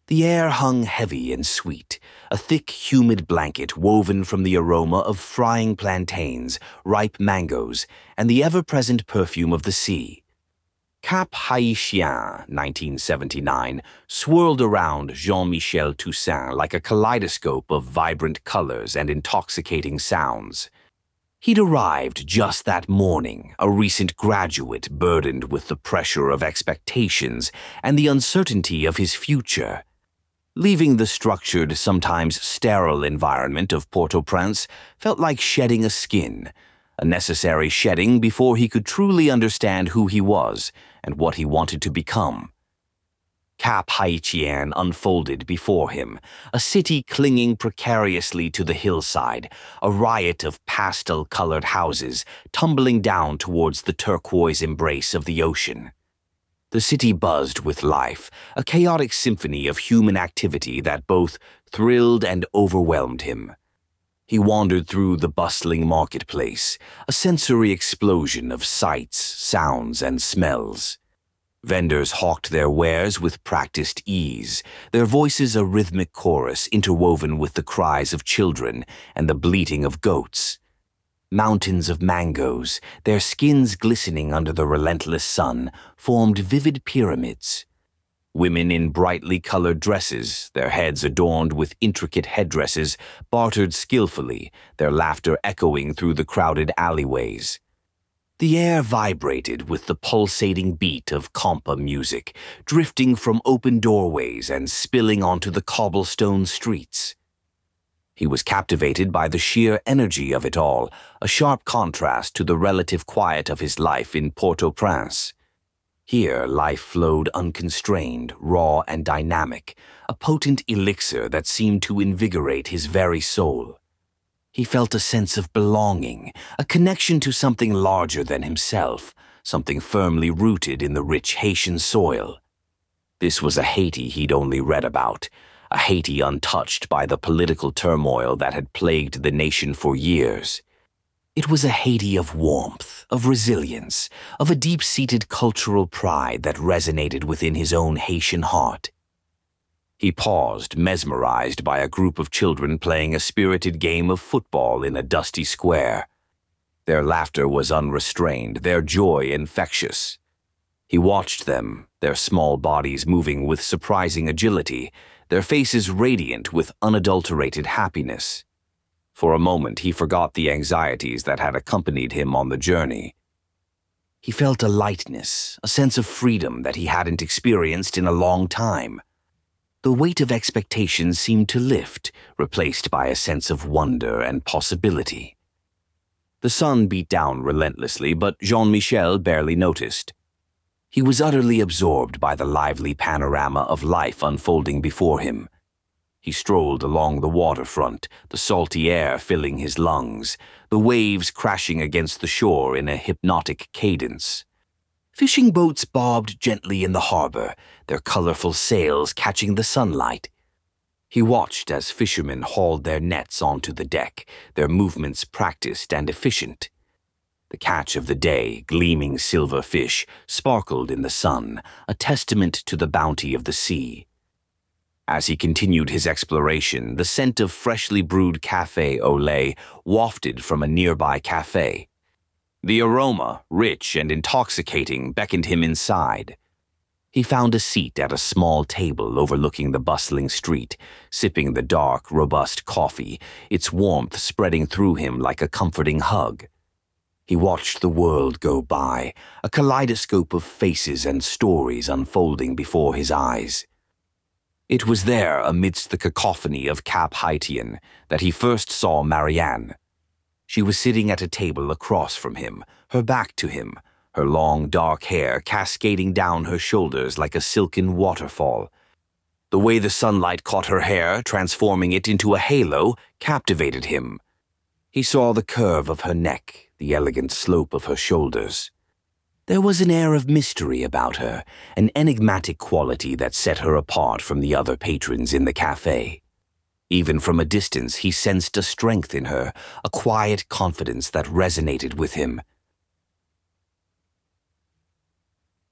The air hung heavy and sweet, a thick, humid blanket woven from the aroma of frying plantains, ripe mangoes, and the ever-present perfume of the sea. Cap Haïtien, 1979, swirled around Jean-Michel Toussaint like a kaleidoscope of vibrant colors and intoxicating sounds. He'd arrived just that morning, a recent graduate burdened with the pressure of expectations and the uncertainty of his future. Leaving the structured, sometimes sterile environment of Port-au-Prince felt like shedding a skin, a necessary shedding before he could truly understand who he was and what he wanted to become. Cap Haïtien unfolded before him, a city clinging precariously to the hillside, a riot of pastel-colored houses tumbling down towards the turquoise embrace of the ocean. The city buzzed with life, a chaotic symphony of human activity that both thrilled and overwhelmed him. He wandered through the bustling marketplace, a sensory explosion of sights, sounds, and smells. Vendors hawked their wares with practiced ease, their voices a rhythmic chorus interwoven with the cries of children and the bleating of goats. Mountains of mangoes, their skins glistening under the relentless sun, formed vivid pyramids. Women in brightly colored dresses, their heads adorned with intricate headdresses, bartered skillfully, their laughter echoing through the crowded alleyways. The air vibrated with the pulsating beat of compa music, drifting from open doorways and spilling onto the cobblestone streets. He was captivated by the sheer energy of it all, a sharp contrast to the relative quiet of his life in Port-au-Prince. Here, life flowed unconstrained, raw, and dynamic, a potent elixir that seemed to invigorate his very soul. He felt a sense of belonging, a connection to something larger than himself, something firmly rooted in the rich Haitian soil. This was a Haiti he'd only read about, a Haiti untouched by the political turmoil that had plagued the nation for years. It was a Haiti of warmth, of resilience, of a deep-seated cultural pride that resonated within his own Haitian heart. He paused, mesmerized by a group of children playing a spirited game of football in a dusty square. Their laughter was unrestrained, their joy infectious. He watched them, their small bodies moving with surprising agility, their faces radiant with unadulterated happiness. For a moment, he forgot the anxieties that had accompanied him on the journey. He felt a lightness, a sense of freedom that he hadn't experienced in a long time. The weight of expectation seemed to lift, replaced by a sense of wonder and possibility. The sun beat down relentlessly, but Jean-Michel barely noticed. He was utterly absorbed by the lively panorama of life unfolding before him. He strolled along the waterfront, the salty air filling his lungs, the waves crashing against the shore in a hypnotic cadence. Fishing boats bobbed gently in the harbor, their colorful sails catching the sunlight. He watched as fishermen hauled their nets onto the deck, their movements practiced and efficient. The catch of the day, gleaming silver fish, sparkled in the sun, a testament to the bounty of the sea. As he continued his exploration, the scent of freshly brewed café au lait wafted from a nearby cafe. The aroma, rich and intoxicating, beckoned him inside. He found a seat at a small table overlooking the bustling street, sipping the dark, robust coffee, its warmth spreading through him like a comforting hug. He watched the world go by, a kaleidoscope of faces and stories unfolding before his eyes. It was there, amidst the cacophony of Cap Haïtien, that he first saw Marianne. She was sitting at a table across from him, her back to him, her long dark hair cascading down her shoulders like a silken waterfall. The way the sunlight caught her hair, transforming it into a halo, captivated him. He saw the curve of her neck, the elegant slope of her shoulders. There was an air of mystery about her, an enigmatic quality that set her apart from the other patrons in the cafe. Even from a distance, he sensed a strength in her, a quiet confidence that resonated with him.